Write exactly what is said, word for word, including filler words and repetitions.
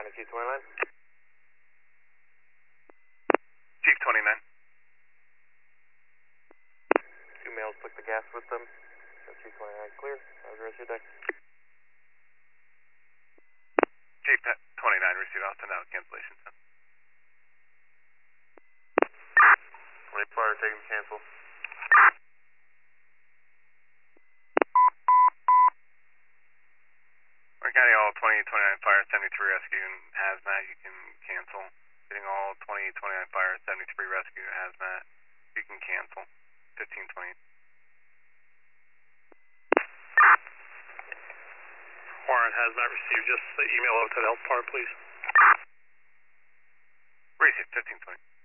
twenty-nine, Chief twenty-nine. Chief twenty-nine. Two males took the gas with them. So Chief twenty-nine clear. Have the rest of your day. Chief twenty-nine, receive out, send out cancellation. twenty fire, take them, cancel. Orange County, all twenty twenty-nine fire, seventy-three rescue and hazmat, you can cancel. Getting all twenty twenty-nine fire, seventy-three rescue and hazmat, you can cancel. fifteen twenty. Warren hazmat received, just the email over to the health department, please. Receive fifteen twenty.